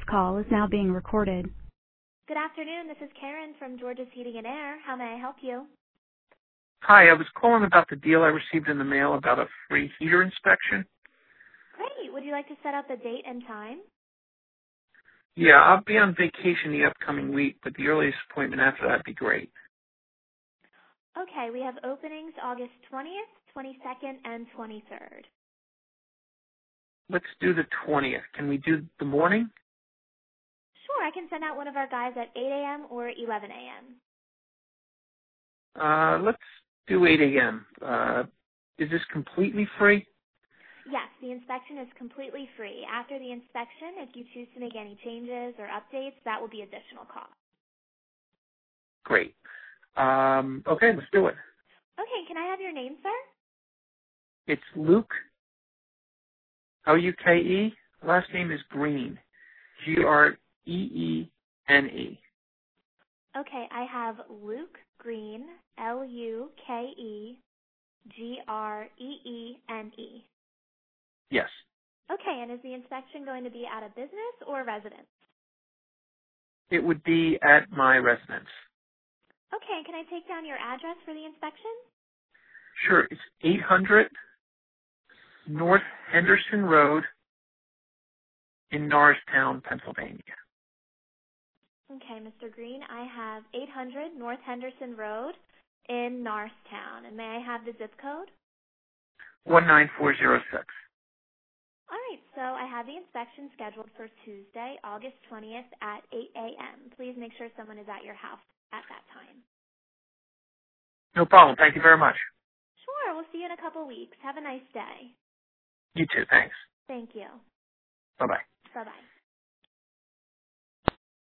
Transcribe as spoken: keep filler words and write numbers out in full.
call is now being recorded. Good afternoon. This is Karen from George's Heating and Air. How may I help you? Hi, I was calling about the deal I received in the mail about a free heater inspection. Great. Would you like to set up a date and time? Yeah, I'll be on vacation the upcoming week, but the earliest appointment after that would be great. Okay, we have openings August twentieth, twenty-second, and twenty-third. Let's do the twentieth. Can we do the morning? Sure, I can send out one of our guys at eight a.m. or eleven a.m. Uh, let's do eight a.m. Uh, is this completely free? Yes, the inspection is completely free. After the inspection, if you choose to make any changes or updates, that will be additional cost. Great. Um, okay, let's do it. Okay, can I have your name, sir? It's Luke, O U K E. Last name is Green, G R E E N E. Okay, I have Luke Green, L U K E G R E E N E. Yes. Okay, and is the inspection going to be at a business or residence? It would be at my residence. Okay, can I take down your address for the inspection? Sure, it's eight hundred North Henderson Road in Norristown, Pennsylvania. Okay, Mister Green, I have eight hundred North Henderson Road in Norristown. And may I have the zip code? one nine four zero six. All right, so I have the inspection scheduled for Tuesday, August twentieth at eight a.m. Please make sure someone is at your house at that time. No problem. Thank you very much. Sure, we'll see you in a couple weeks. Have a nice day. You too. Thanks. Thank you. Bye-bye. Bye-bye.